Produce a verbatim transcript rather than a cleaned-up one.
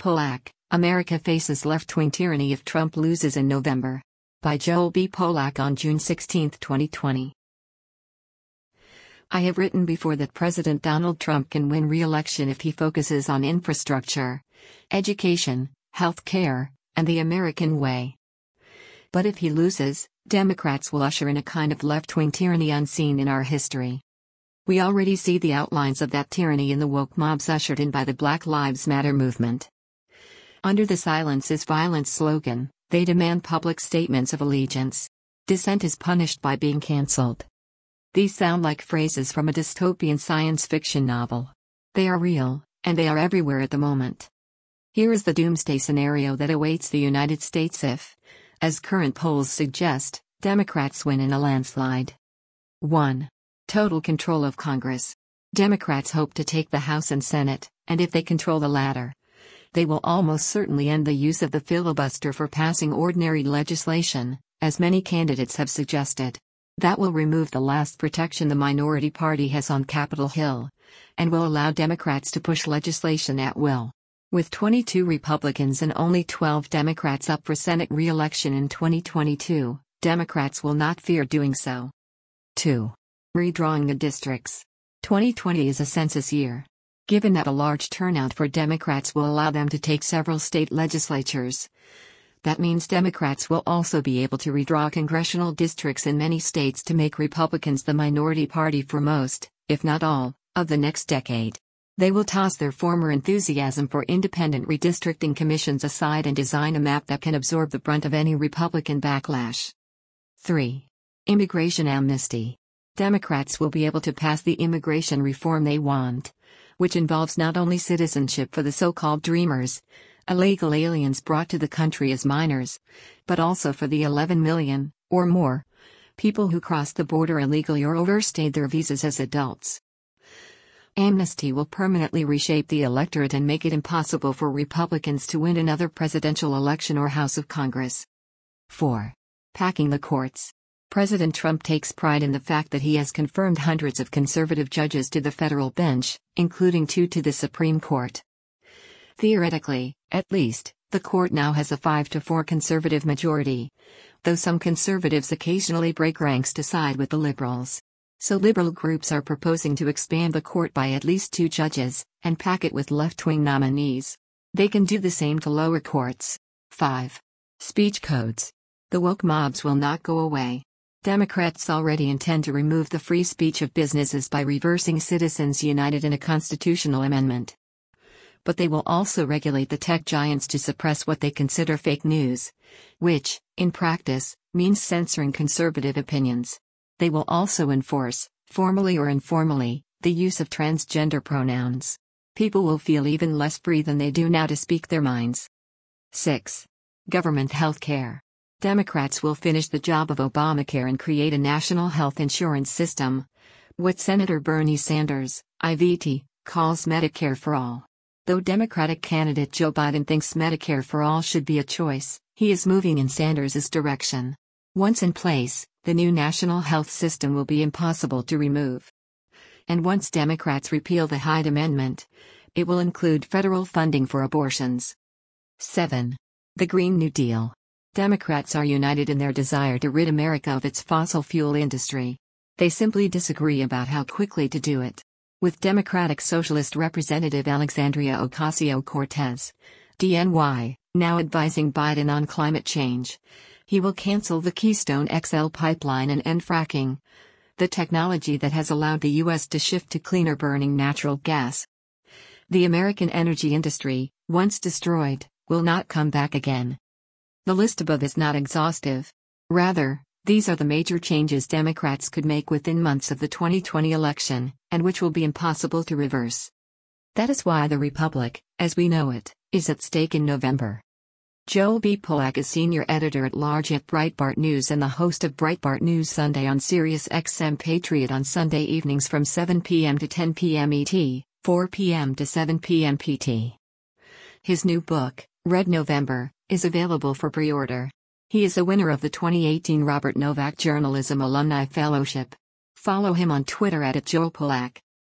Polak, America Faces Left-Wing Tyranny If Trump Loses in November. By Joel B. Polak on June sixteenth, twenty twenty. I have written before that President Donald Trump can win re-election if he focuses on infrastructure, education, health care, and the American way. But if he loses, Democrats will usher in a kind of left-wing tyranny unseen in our history. We already see the outlines of that tyranny in the woke mobs ushered in by the Black Lives Matter movement. Under the Silence is Violence slogan, they demand public statements of allegiance. Dissent is punished by being cancelled. These sound like phrases from a dystopian science fiction novel. They are real, and they are everywhere at the moment. Here is the doomsday scenario that awaits the United States if, as current polls suggest, Democrats win in a landslide. one. Total control of Congress. Democrats hope to take the House and Senate, and if they control the latter, they will almost certainly end the use of the filibuster for passing ordinary legislation, as many candidates have suggested. That will remove the last protection the minority party has on Capitol Hill, and will allow Democrats to push legislation at will. With twenty-two Republicans and only twelve Democrats up for Senate re-election in twenty twenty-two, Democrats will not fear doing so. two. Redrawing the districts. twenty twenty is a census year. Given that a large turnout for Democrats will allow them to take several state legislatures, that means Democrats will also be able to redraw congressional districts in many states to make Republicans the minority party for most, if not all, of the next decade. They will toss their former enthusiasm for independent redistricting commissions aside and design a map that can absorb the brunt of any Republican backlash. three. Immigration amnesty. Democrats will be able to pass the immigration reform they want, which involves not only citizenship for the so-called Dreamers, illegal aliens brought to the country as minors, but also for the eleven million, or more, people who crossed the border illegally or overstayed their visas as adults. Amnesty will permanently reshape the electorate and make it impossible for Republicans to win another presidential election or House of Congress. four. Packing the courts. President Trump takes pride in the fact that he has confirmed hundreds of conservative judges to the federal bench, including two to the Supreme Court. Theoretically, at least, the court now has a five to four conservative majority, though some conservatives occasionally break ranks to side with the liberals. So liberal groups are proposing to expand the court by at least two judges, and pack it with left-wing nominees. They can do the same to lower courts. five. Speech codes. The woke mobs will not go away. Democrats already intend to remove the free speech of businesses by reversing Citizens United in a constitutional amendment. But they will also regulate the tech giants to suppress what they consider fake news, which, in practice, means censoring conservative opinions. They will also enforce, formally or informally, the use of transgender pronouns. People will feel even less free than they do now to speak their minds. six. Government health care. Democrats will finish the job of Obamacare and create a national health insurance system, what Senator Bernie Sanders, I V T, calls Medicare for All. Though Democratic candidate Joe Biden thinks Medicare for All should be a choice, he is moving in Sanders' direction. Once in place, the new national health system will be impossible to remove. And once Democrats repeal the Hyde Amendment, it will include federal funding for abortions. seven. The Green New Deal. Democrats are united in their desire to rid America of its fossil fuel industry. They simply disagree about how quickly to do it. With Democratic Socialist Representative Alexandria Ocasio-Cortez, D N Y, now advising Biden on climate change, he will cancel the Keystone X L pipeline and end fracking, the technology that has allowed the U S to shift to cleaner burning natural gas. The American energy industry, once destroyed, will not come back again. The list above is not exhaustive. Rather, these are the major changes Democrats could make within months of the twenty twenty election, and which will be impossible to reverse. That is why the Republic, as we know it, is at stake in November. Joel B. Polak is senior editor-at-large at Breitbart News and the host of Breitbart News Sunday on Sirius X M Patriot on Sunday evenings from seven p m to ten p m E T, four p m to seven p m P T. His new book, Red November, is available for pre-order. He is a winner of the twenty eighteen Robert Novak Journalism Alumni Fellowship. Follow him on Twitter at Joel Polak.